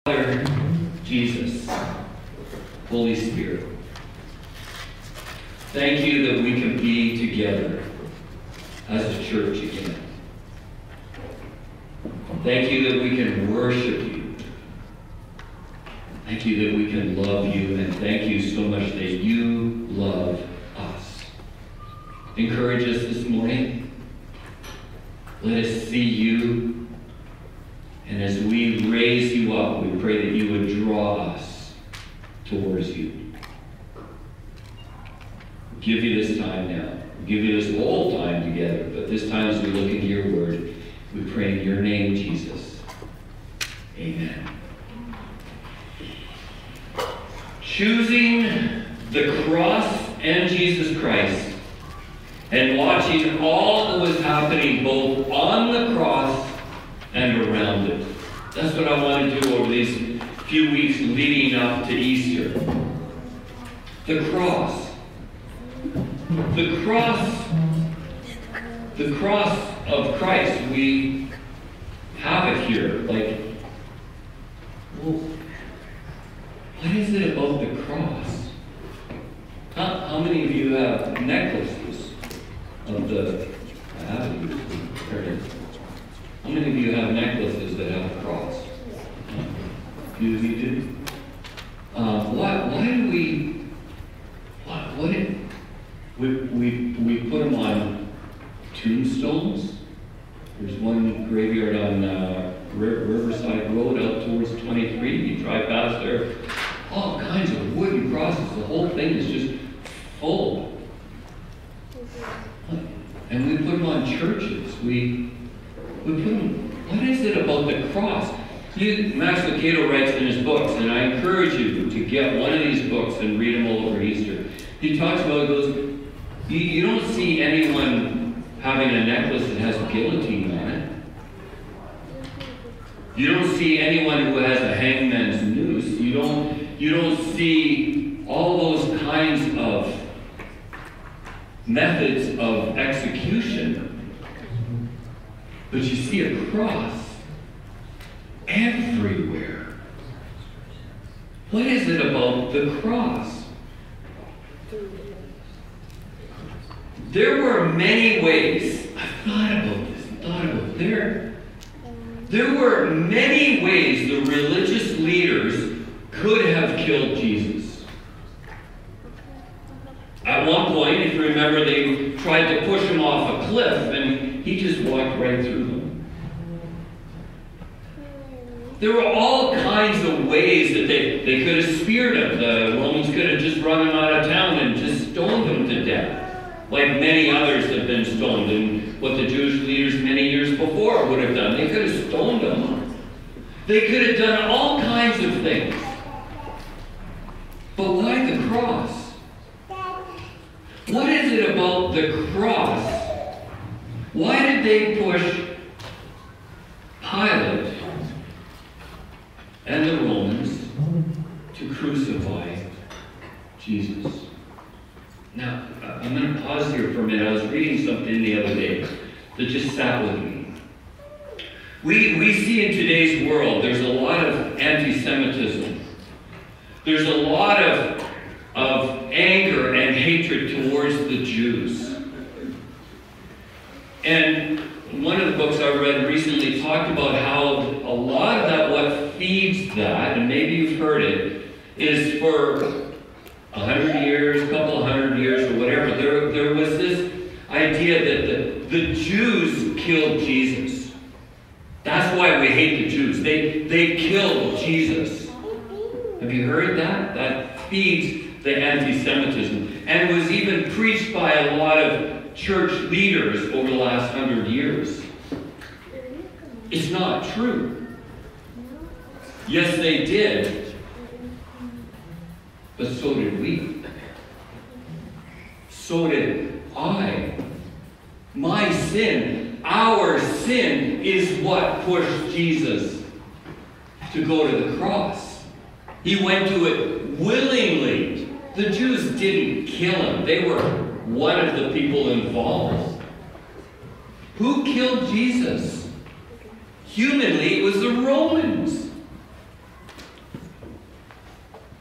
Father, Jesus, Holy Spirit, thank you that we can be together as a church again. Thank you that we can worship you. Thank you that we can love you, and thank you so much that you love us. Encourage us this morning. Let us see you. And as we raise you up, we pray that you would draw us towards you. We'll give you this time now. We'll give you this whole time together. But this time as we look into your word, we pray in your name, Jesus. Amen. Choosing the cross and Jesus Christ and watching all that was happening both on the cross and around it. That's what I want to do over these few weeks leading up to Easter. The cross. The cross. The cross of Christ. We have it here. Like, well, what is it about the cross? How many of you have necklaces of the... I have it. There it is. How many of you have necklaces that have a cross? A few of you do? Why do we put them on tombstones? There's one graveyard on Riverside Road out towards 23. You drive past there, all kinds of wooden crosses. The whole thing is just full. And we put them on churches. We put them, what is it about the cross? Max Lucado writes in his books, and I encourage you to get one of these books and read them all over Easter. He talks about those, you don't see anyone having a necklace that has a guillotine on it. You don't see anyone who has a hangman's noose. You don't see all those kinds of methods of execution. But you see a cross everywhere. What is it about the cross? There were many ways. I've thought about this. There were many ways the religious leaders could have killed Jesus. At one point, if you remember, they tried to push him off a cliff, and he just walked right through them. There were all kinds of ways that they could have speared him. The Romans could have just run him out of town and just stoned him to death, like many others have been stoned, and what the Jewish leaders many years before would have done. They could have stoned him. They could have done all kinds of things. But why the cross? What is it about the cross? Why did they push Pilate and the Romans to crucify Jesus? Now, I'm going to pause here for a minute. I was reading something the other day that just sat with me. We see in today's world, there's a lot of anti-Semitism. There's a lot of anger and hatred towards the Jews. And one of the books I read recently talked about how a lot of that, what feeds that, and maybe you've heard it, is for 100 years, a couple of 100 years, or whatever, there was this idea that the Jews killed Jesus. That's why we hate the Jews. They killed Jesus. Have you heard that? That feeds the anti-Semitism. And it was even preached by a lot of church leaders over the last 100 years. It's not true. Yes, they did. But so did we. So did I. My sin, our sin, is what pushed Jesus to go to the cross. He went to it willingly. The Jews didn't kill him. They were one of the people involved. Who killed Jesus? Humanly, it was the Romans.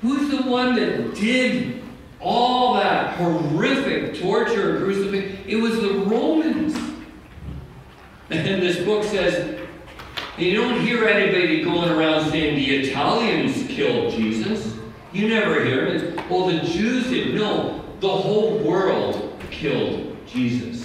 Who's the one that did all that horrific torture and crucifixion? It was the Romans. And this book says, you don't hear anybody going around saying the Italians killed Jesus. You never hear it. Well, the Jews did. No, the whole world killed Jesus.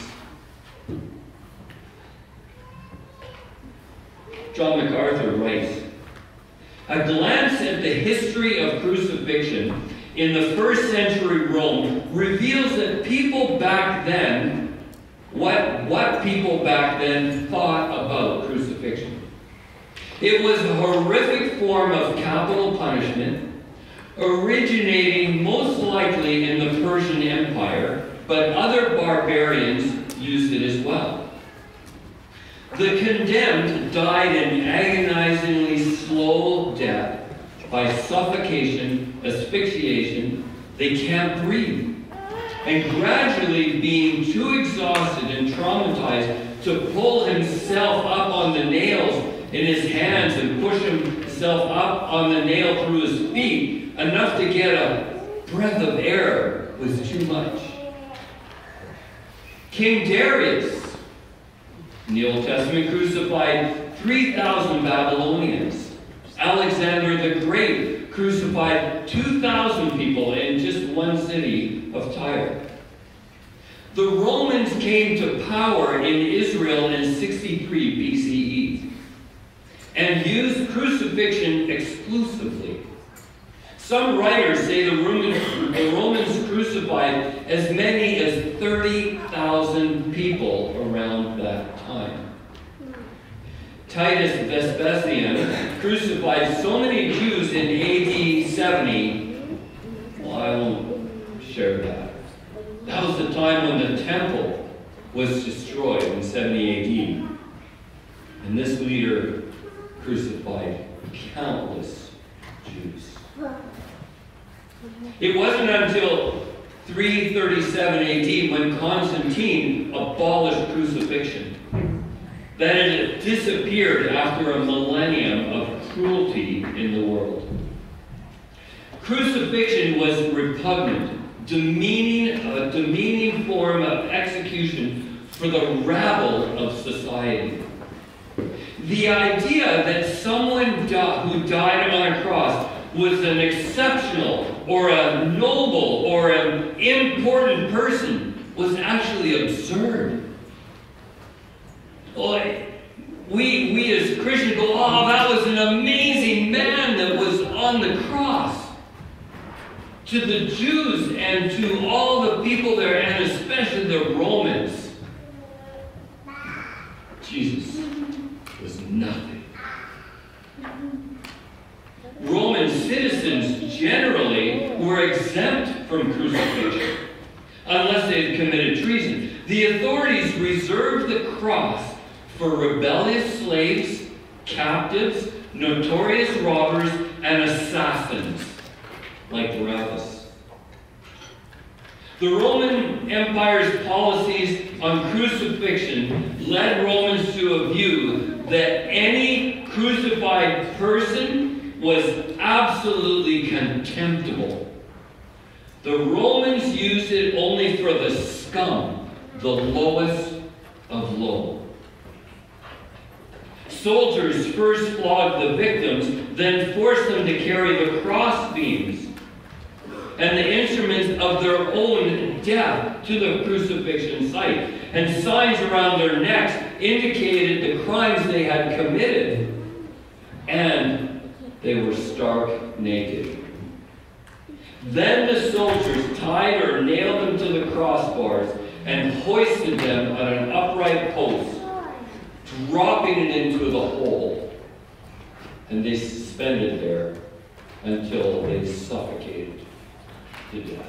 John MacArthur writes, a glance at the history of crucifixion in the first century Rome reveals that people back then, what people back then thought about crucifixion. It was a horrific form of capital punishment, originating most likely in the Persian Empire, but other barbarians used it as well. The condemned died an agonizingly slow death by suffocation, asphyxiation. They can't breathe. And gradually being too exhausted and traumatized to pull himself up on the nails in his hands and push himself up on the nail through his feet, enough to get a breath of air was too much. King Darius, in the Old Testament, crucified 3,000 Babylonians. Alexander the Great crucified 2,000 people in just one city of Tyre. The Romans came to power in Israel in 63 BCE and used crucifixion exclusively. Some writers say the Romans crucified as many as 30,000 people around that time. Titus Vespasian crucified so many Jews in AD 70. Well, I won't share that. That was the time when the temple was destroyed in 70 AD. And this leader crucified countless Jews. It wasn't until 337 AD when Constantine abolished crucifixion that it disappeared after a millennium of cruelty in the world. Crucifixion was repugnant, a demeaning form of execution for the rabble of society. The idea that someone who died on a cross was an exceptional or a noble or an important person was actually absurd. Well, we as Christians go, oh, that was an amazing man that was on the cross. To the Jews and to all the people there, and especially the Romans, Jesus was nothing. Roman citizens generally were exempt from crucifixion unless they had committed treason. The authorities reserved the cross for rebellious slaves, captives, notorious robbers, and assassins like Barabbas. The Roman Empire's policies on crucifixion led Romans to a view that any crucified person was absolutely contemptible. The Romans used it only for the scum, the lowest of low. Soldiers first flogged the victims, then forced them to carry the cross beams and the instruments of their own death to the crucifixion site. And signs around their necks indicated the crimes they had committed. And they were stark naked. Then the soldiers tied or nailed them to the crossbars and hoisted them on an upright post, dropping it into the hole. And they suspended there until they suffocated to death.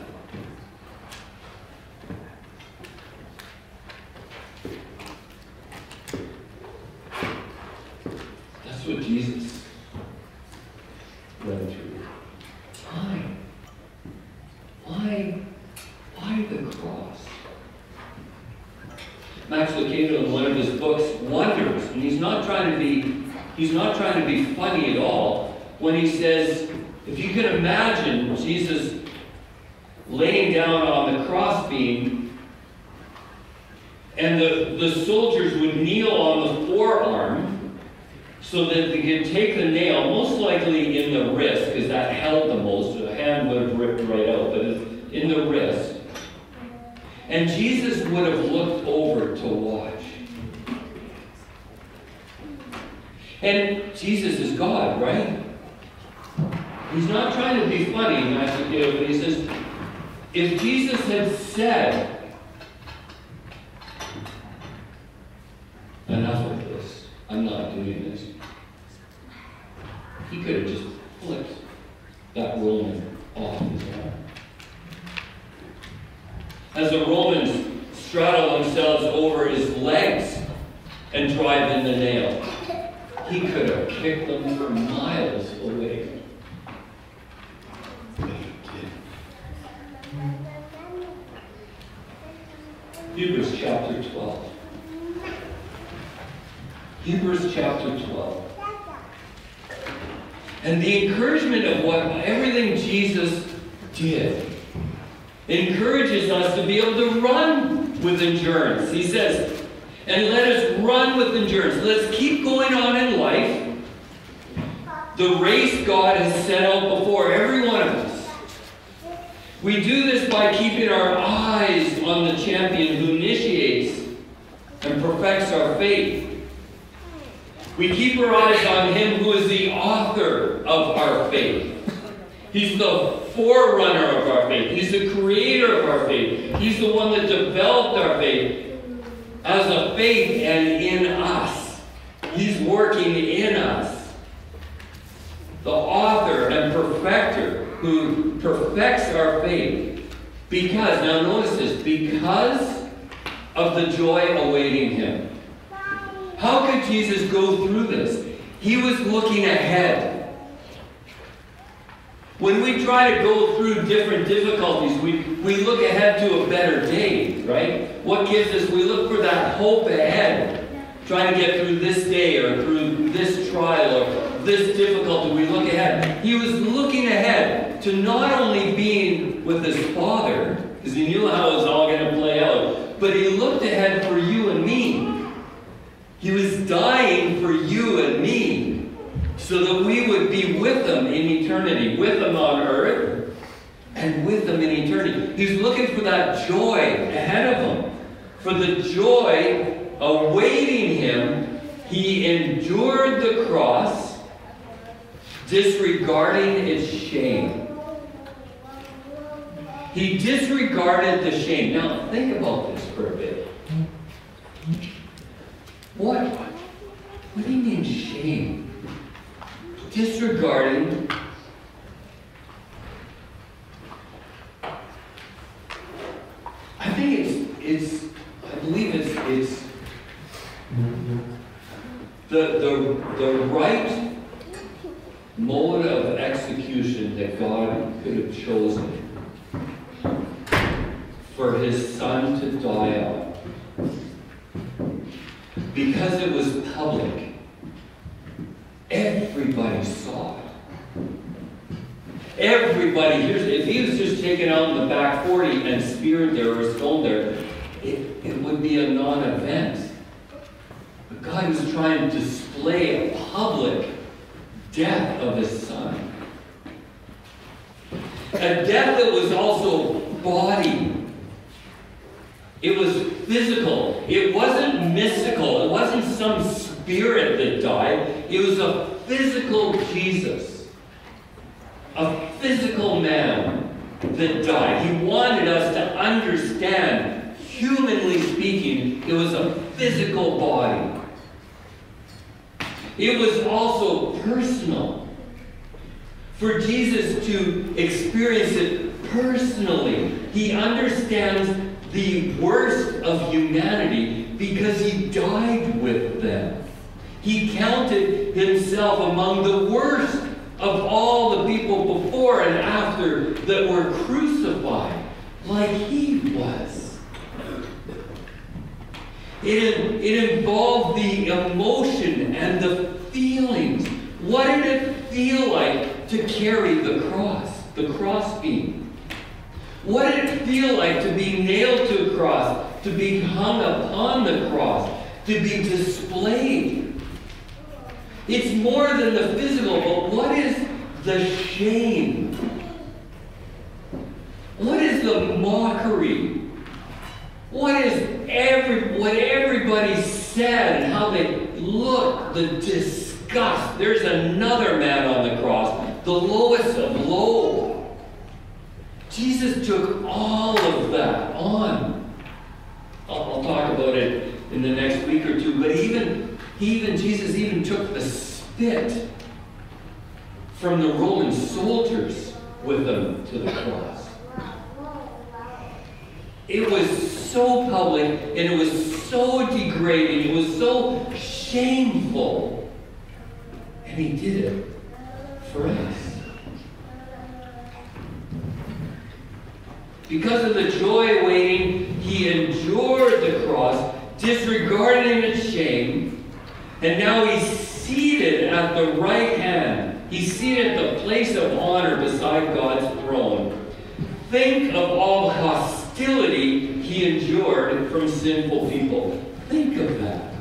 That's what Jesus went through. Why the cross? Max Lucado, in one of his books, wonders, and he's not trying to be funny at all, when he says, If you can imagine Jesus laying down on the crossbeam, and the soldiers would kneel on the forearm so that they could take the nail, most likely in the wrist, because that held the most. The hand would have ripped right out, but in the wrist. And Jesus would have looked over to watch. And Jesus is God, right? He's not trying to be funny, but he says, if Jesus had said, enough of this, I'm not doing this, he could have just flipped that Roman off his arm. As the Romans straddle themselves over his legs and drive in the nail, he could have kicked them for miles away. Hebrews chapter 12. Hebrews chapter 12. And the encouragement of everything Jesus did encourages us to be able to run with endurance. He says, and let us run with endurance. Let's keep going on in life. The race God has set out before every one of us. We do this by keeping our eyes on the champion who initiates and perfects our faith. We keep our eyes on him who is the author of our faith. He's the forerunner of our faith. He's the creator of our faith. He's the one that developed our faith as a faith and in us. He's working in us. The author and perfecter who perfects our faith. Because, now notice this, because of the joy awaiting him. How could Jesus go through this? He was looking ahead. When we try to go through different difficulties, we look ahead to a better day, right? What gives us? We look for that hope ahead. Trying to get through this day or through this trial or this difficulty, we look ahead. He was looking ahead to not only being with his Father, because he knew how it was all going to play out, but he looked ahead for you and me. He was dying for you and me so that we would be with him in eternity, with him on earth and with him in eternity. He's looking for that joy ahead of him. For the joy awaiting him, he endured the cross, disregarding its shame. He disregarded the shame. Now, think about this for a bit. What do you mean shame? Disregarding. I think I believe it's the right mode of execution that God could have chosen for his son to die on. Because it was public. Everybody saw it. Everybody, if he was just taken out in the back 40 and speared there or stoned there, it would be a non-event. But God was trying to display a public death of his son. A death that was also body. It was physical. It wasn't mystical. It wasn't some spirit that died. It was a physical Jesus. A physical man that died. He wanted us to understand, humanly speaking, it was a physical body. It was also personal. For Jesus to experience it personally, he understands the worst of humanity because he died with them. He counted himself among the worst of all the people before and after that were crucified, like he was. It involved the emotion and the feelings. What did it feel like to carry the crossbeam? What did it feel like to be nailed to a cross, to be hung upon the cross, to be displayed? It's more than the physical, but what is the shame? What is the mockery? What everybody said and how they looked, the disgust. There's another man on the cross, the lowest of low. Jesus took all of that on. I'll talk about it in the next week or two, but Jesus even took the spit from the Roman soldiers with them to the cross. It was so public, and it was so degrading, it was so shameful. And he did it for us. Because of the joy awaiting, he endured the cross, disregarding its shame, and now he's seated at the right hand. He's seated at the place of honor beside God's throne. Think of all the hostility he endured from sinful people. Think of that.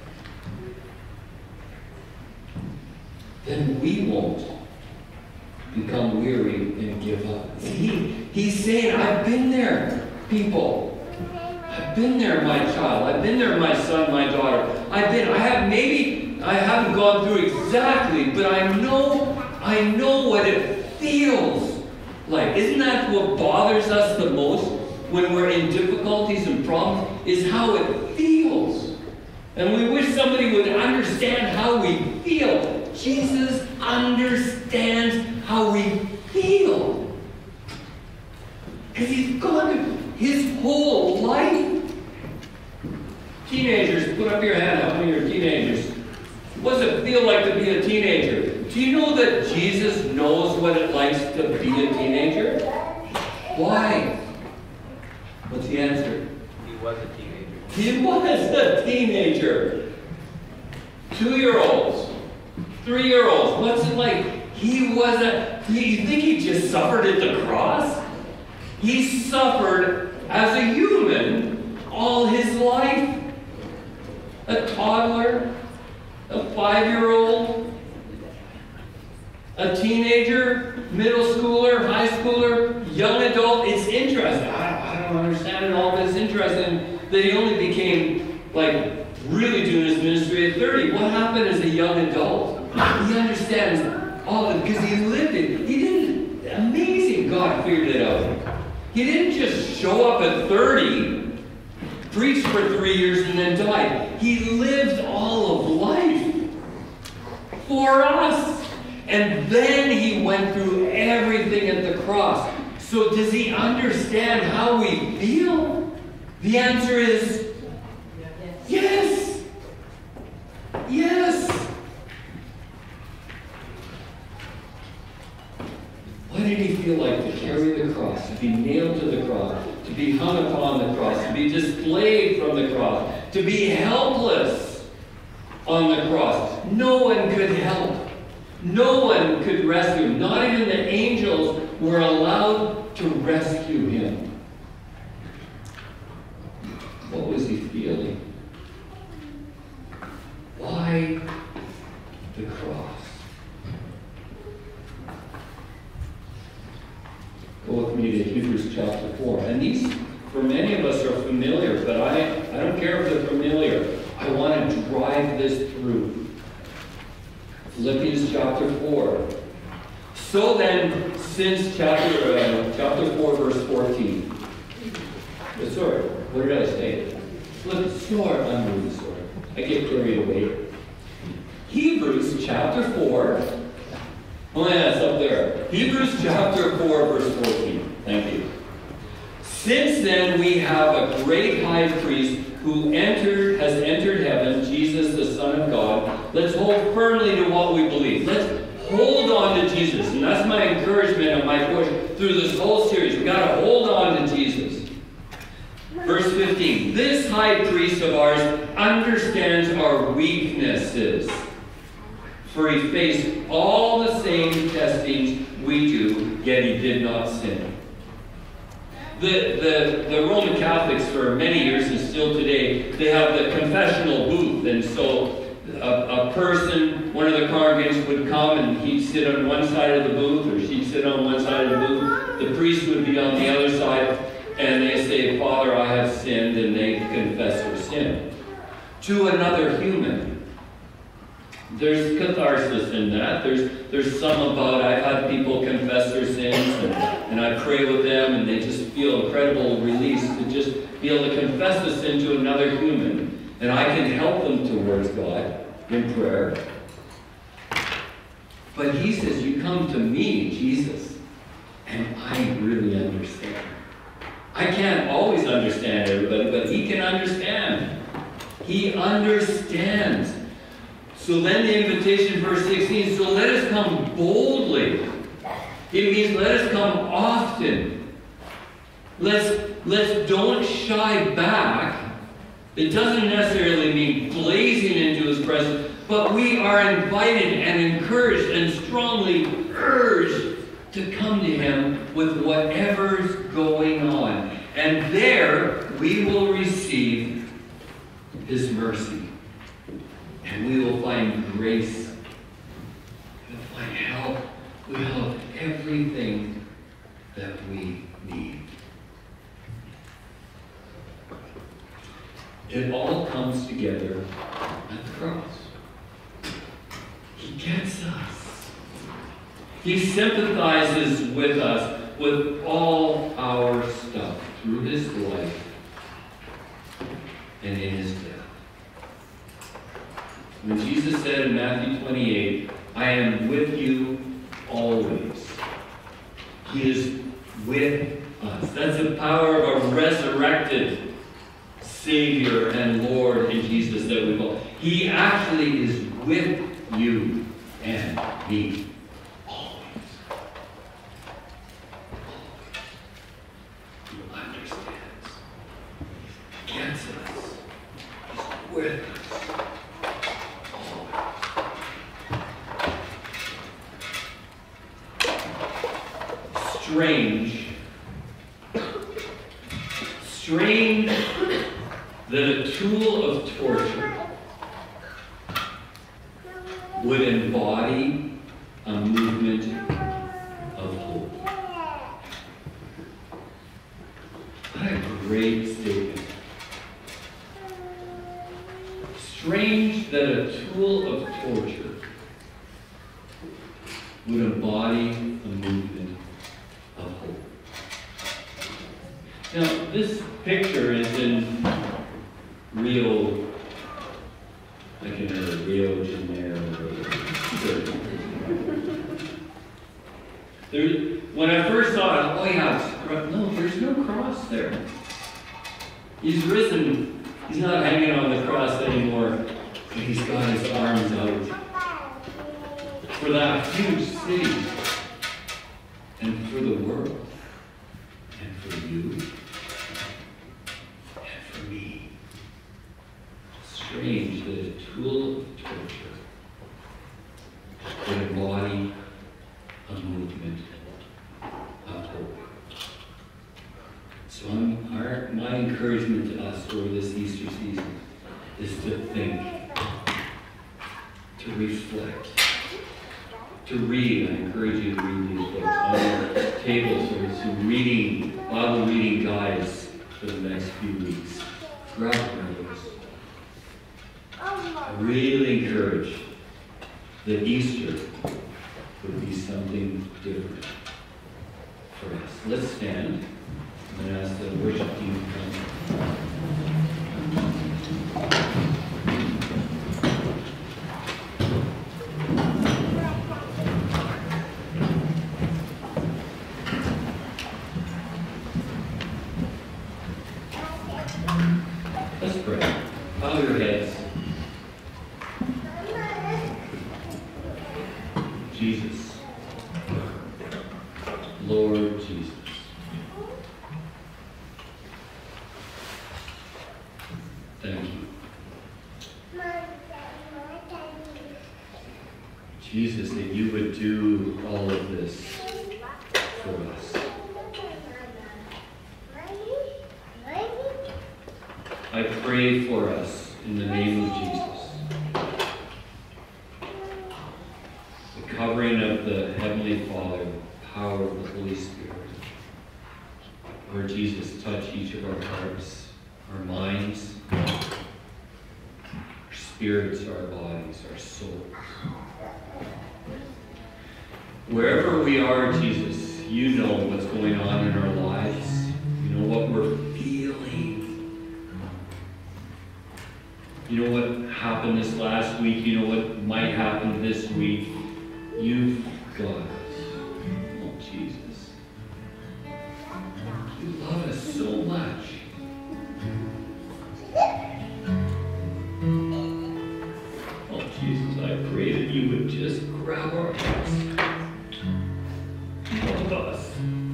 Then we won't become weary and give up. He's saying, I've been there, people. I've been there, my child. I've been there, my son, my daughter. Maybe I haven't gone through exactly, but I know what it feels like. Isn't that what bothers us the most when we're in difficulties and problems? Is how it feels. And we wish somebody would understand how we feel. Jesus understands how we feel. Because he's gone through his whole life. Teenagers, put up your hand. How many are teenagers? What does it feel like to be a teenager? Do you know that Jesus knows what it likes to be a teenager? Why? What's the answer? He was a teenager. He was a teenager. 2-year-olds. 3-year-olds. What's it like? You think he just suffered at the cross? He suffered as a human all his life. A toddler, a 5-year-old, a teenager, middle schooler, high schooler, young adult. It's interesting. I don't understand it all, but it's interesting that he only became really doing his ministry at 30. What happened as a young adult? He understands all of it because he lived it. He didn't. Amazing. God figured it out. He didn't just show up at 30, preach for 3 years, and then die. He lived all of life for us. And then he went through everything at the cross. So does he understand how we feel? The answer is yes. Yes. What did he feel like to carry the cross, to be nailed to the cross, to be hung upon the cross, to be displayed from the cross, to be helpless on the cross? No one could help. No one could rescue him. Not even the angels were allowed to rescue him. What was he feeling? Why the cross? Go with me to Hebrews chapter 4. And these, for many of us, are familiar, but I don't care if they're familiar. I want to drive this through. Philippians chapter 4. So then, since chapter 4, verse 14. Sorry, what did I say? I'm moving, sorry. I get carried away. Hebrews chapter 4. Oh yeah, it's up there. Hebrews chapter 4, verse 14. Thank you. Since then we have a great high priest who has entered heaven, Jesus, the Son of God. Let's hold firmly to what we believe. Let's hold on to Jesus. And that's my encouragement and my push through this whole series. We've got to hold on to Jesus. Verse 15. This high priest of ours understands our weaknesses. For he faced all the same testings we do, yet he did not sin. The Roman Catholics for many years and still today, they have the confessional booth. And so a person, one of the congregants would come and he'd sit on one side of the booth, or she'd sit on one side of the booth. The priest would be on the other side, and they say, Father, I have sinned, and they confess their sin to another human. There's catharsis in that. There's some about, I've had people confess their sins, and I pray with them, and they just feel incredible release to just be able to confess the sin to another human. And I can help them towards God in prayer. But he says, you come to me, Jesus, and I really understand. I can't always understand everybody, but he can understand. He understands. So then the invitation, verse 16, so let us come boldly. It means let us come often. Let's don't shy back. It doesn't necessarily mean blazing into his presence, but we are invited and encouraged and strongly urged to come to him with whatever's going on. And there we will receive his mercy. And we will find grace. We'll find help. We'll have everything that we need. It all comes together at the cross. He gets us. He sympathizes with us with all our stuff through his life and in his death. When Jesus said in Matthew 28, I am with you always. He is with us. That's the power of a resurrected Savior and Lord in Jesus that we call. He actually is with you and me. Always. He understands. He gets us. He's with us. Strange that a tool of torture would embody a movement of hope. What a great statement. Strange that a tool of torture would embody a movement of hope. Now, this picture is in Rio de Janeiro. When I first saw it, oh yeah, no, there's no cross there. He's risen. He's not hanging on the cross anymore, but he's got his arms out for that huge city and for the world and for you. Strange that a tool of torture would embody a movement of hope. So my encouragement to us over this Easter season is to think, to reflect, to read. I encourage you to read these books on your tables or some reading, Bible reading guides for the next few weeks. Grab one of those. I really encourage that Easter would be something different for us. Let's stand and ask the worship team to come. Let's pray. Bow your heads. Jesus, Lord Jesus, thank you. pray for us in the name of Jesus. The covering of the Heavenly Father, the power of the Holy Spirit. Lord Jesus, touch each of our hearts, our minds, our spirits, our bodies, our souls. Wherever we are, Jesus, you know what's going on in our lives. You know what we're feeling. You know what happened this last week. You know what might happen this week. You've got us. Oh, Jesus. You love us so much. Oh, Jesus, I pray that you would just grab our hearts. Love us.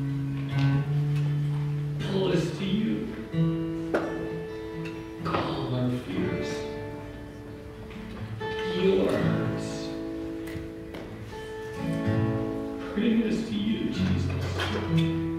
Pull us to you. Calm our fears. Heal our hearts. Bring us to you, Jesus.